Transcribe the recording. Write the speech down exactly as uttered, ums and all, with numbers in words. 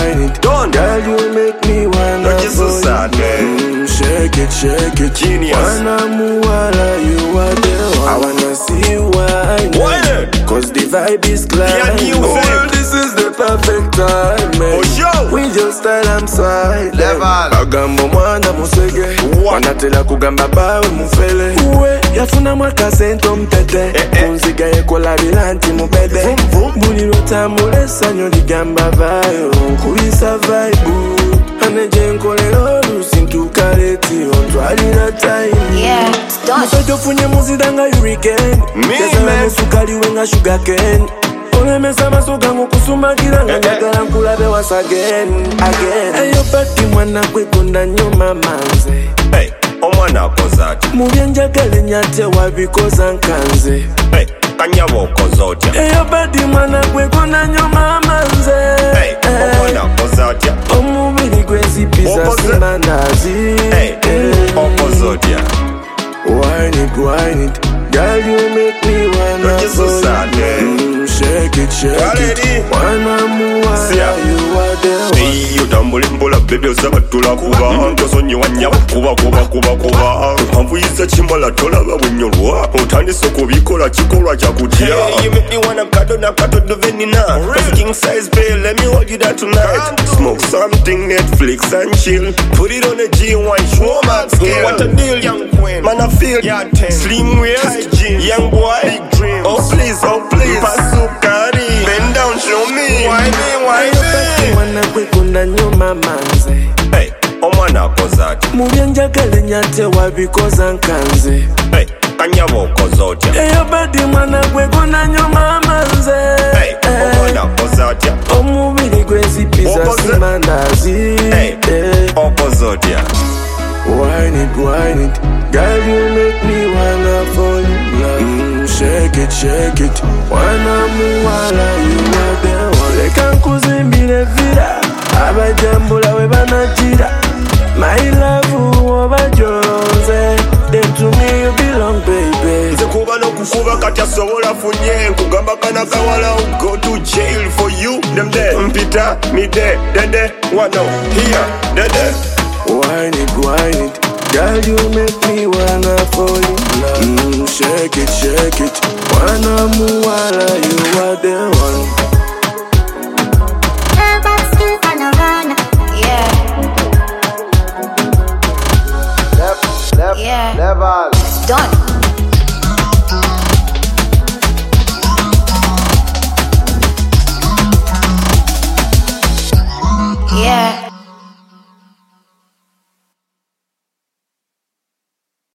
wine it. Done. Girl, you make me wanna Don't you so fall. sad, man. Mm, shake it, shake it. Genius. Wanna muala, you are the one. I wanna see you wine Wine. cause the vibe is Yeah, clear. music. Oh, this is the perfect time, man. Oh, yo. With your style, I'm silent. Level. Bagamba mwana musege. What? Wanatela kugamba bawe mufele. Uwe, yafuna mwaka sento mpete. Eh, eh. Kunziga yekola bilanti mubede. Vroom, vroom. Buliro tambule sanyo ligamba vayo. Kubisa vibe. Aneje nkolero lusintuka leti. Ontwalira time. Yeah, it's done. Mufeto funye muzidanga hurricane. Me, Tezala man. musukali wenga sugar cane. Olemesa masoga ngokusumagira nga njagala nkulabe once again, again. Eyo pati mwana kwekunda nnyo mama nze. Hey, omwana akoze atya? Mu byenjagala ennyate wabikoza nkanze. Hey, kanyabo okoze otya? Eyo pati mwana kwekunda nnyo mama nze. Hey, omwana akoze atya? Omubiri gwezipisa Okoze? simandazi. Hey, okoze otya? Wine it, wine it. Girl, you make me wanna Don't you so fall. sad, man. Mm, shake it, shake Already? it. Wanna muala, See ya. you are the one. Hey, otambula empola baby osaba tula kuba ntosonyiwa nnyabo kuba kuba kuba kuba mpamvuyiza kimala tolaba bwennyolwa otandise okubikola kikolwa kyakutya. Hey, you make me wanna cuddle na cuddle the vanilla. Cause king size babe, let me hold you down tonight. Smoke something, Netflix and chill. Put it on a G one, show max scale. What a deal, young queen. Man, I feel yeah, slim waist, hygiene, young boy, big dreams. Oh please, oh please, pasukari. Bend down, show me. Why me, why me? Mwana kwekunda nnyo mama nze. Hey, omwana akoze atya? Mu byenjagala ennyate wabikoza nkanze. Hey, kanyabo okoze otya? Eyo badi mwana kwekunda nnyo mama nze. Hey, omwana akoze atya? Omubiri gwezipisa Okoze? simandazi. Hey, Eh. okoze otya? Wine it, wine it. Girl, you make me wanna fall in love. Mm, shake it, shake it. Wanna muala, you are the one. Leka nkuzimbire vira. Abajambula we banajira. My love, obajonze. Then to me you belong, baby. Nze kuba n'okukuba kati asobola funye nkugamba kana kawala go to jail for you. Them there, mpita, me there, dede, wano, here, dede. Wine it, wine it. Girl, you make me wanna fall in love. Mm, shake it, shake it. Wanna muala, you are the one.